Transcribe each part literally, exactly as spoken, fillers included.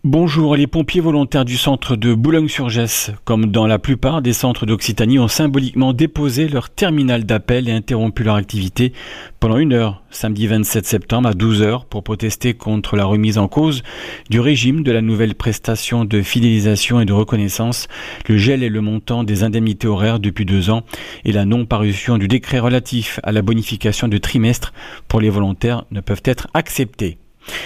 Bonjour, les pompiers volontaires du centre de Boulogne-sur-Gesse, comme dans la plupart des centres d'Occitanie, ont symboliquement déposé leur terminal d'appel et interrompu leur activité pendant une heure, samedi vingt-sept septembre à douze heures, pour protester contre la remise en cause du régime de la nouvelle prestation de fidélisation et de reconnaissance, le gel et le montant des indemnités horaires depuis deux ans et la non-parution du décret relatif à la bonification de trimestre pour les volontaires ne peuvent être acceptés.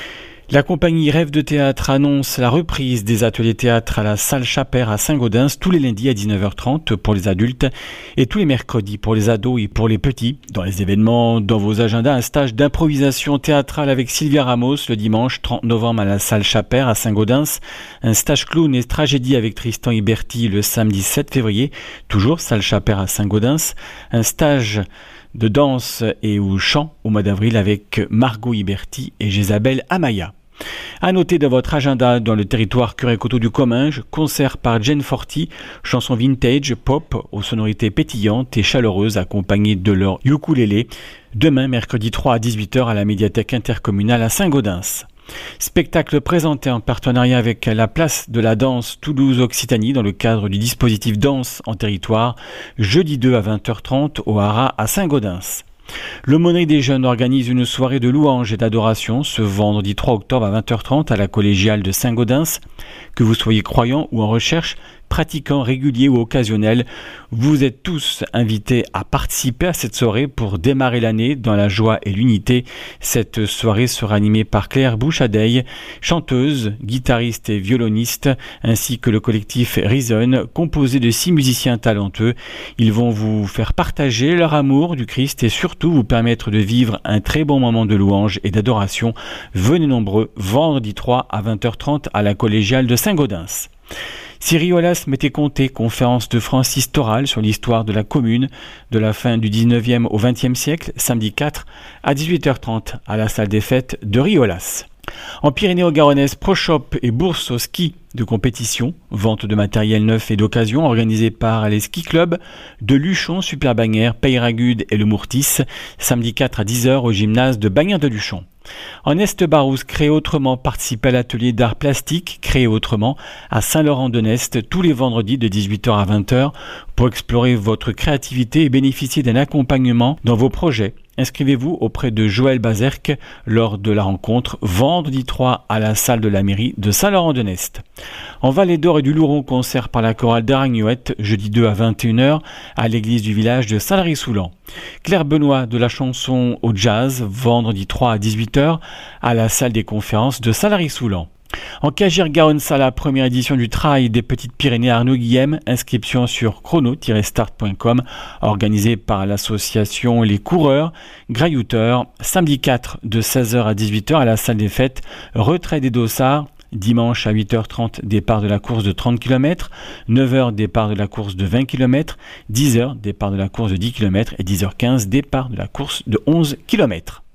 La compagnie Rêve de Théâtre annonce la reprise des ateliers théâtre à la salle Chapert à Saint-Gaudens tous les lundis à dix-neuf heures trente pour les adultes et tous les mercredis pour les ados et pour les petits. Dans les événements, dans vos agendas, un stage d'improvisation théâtrale avec Sylvia Ramos le dimanche trente novembre à la salle Chapert à Saint-Gaudens, un stage clown et tragédie avec Tristan Iberti le samedi sept février, toujours salle Chapert à Saint-Gaudens, un stage de danse et ou chant au mois d'avril avec Margot Iberti et Jésabelle Amaya. À noter dans votre agenda, dans le territoire Curé-Coteau du Comminges, concert par Jen Forti, chansons vintage, pop, aux sonorités pétillantes et chaleureuses accompagnées de leur ukulélé, demain mercredi trois à dix-huit heures à la médiathèque intercommunale à Saint-Gaudens. Spectacle présenté en partenariat avec la Place de la Danse Toulouse-Occitanie dans le cadre du dispositif Danse en territoire, jeudi deux à vingt heures trente au Haras à Saint-Gaudens. L'Aumônerie des Jeunes organise une soirée de louanges et d'adoration ce vendredi trois octobre à vingt heures trente à la collégiale de Saint-Gaudens. Que vous soyez croyant ou en recherche, pratiquant régulier ou occasionnel, vous êtes tous invités à participer à cette soirée pour démarrer l'année dans la joie et l'unité. Cette soirée sera animée par Claire Bouchadeille, chanteuse, guitariste et violoniste, ainsi que le collectif Reason, composé de six musiciens talentueux. Ils vont vous faire partager leur amour du Christ et surtout vous permettre de vivre un très bon moment de louange et d'adoration. Venez nombreux, vendredi trois à vingt heures trente à la collégiale de Saint-Gaudens. Si Riolas m'était compté, conférence de Francis Toral sur l'histoire de la commune de la fin du dix-neuvième au vingtième siècle, samedi quatre à dix-huit heures trente à la salle des fêtes de Riolas. En Pyrénées-Garonnaise, ProShop et bourse au ski de compétition, vente de matériel neuf et d'occasion organisée par les ski clubs de Luchon, Super-Bagnères, Peyragudes et le Mourtis, samedi quatre à dix heures au gymnase de Bagnères de Luchon. En Est-Barousse, Créer Autrement participe à l'atelier d'art plastique Créer Autrement à Saint-Laurent-de-Nest tous les vendredis de dix-huit heures à vingt heures pour explorer votre créativité et bénéficier d'un accompagnement dans vos projets. Inscrivez-vous auprès de Joël Bazerque lors de la rencontre vendredi trois à la salle de la mairie de Saint-Laurent-de-Nest. En Vallée d'Or et du Louron, concert par la chorale d'Aragnouette, jeudi deux à vingt et une heures à l'église du village de Salary-Soulan. Claire Benoît de la chanson au jazz, vendredi trois à dix-huit heures à la salle des conférences de Salary-Soulan. En Cagier-Garonne-Sala, première édition du Trail des Petites Pyrénées Arnaud Guillem, inscription sur chrono tiret start point com, organisée par l'association Les Coureurs, Graillouteurs, samedi quatre de seize heures à dix-huit heures à la salle des fêtes, retrait des dossards, dimanche à huit heures trente, départ de la course de trente kilomètres, neuf heures, départ de la course de vingt kilomètres, dix heures, départ de la course de dix kilomètres et dix heures quinze, départ de la course de onze kilomètres.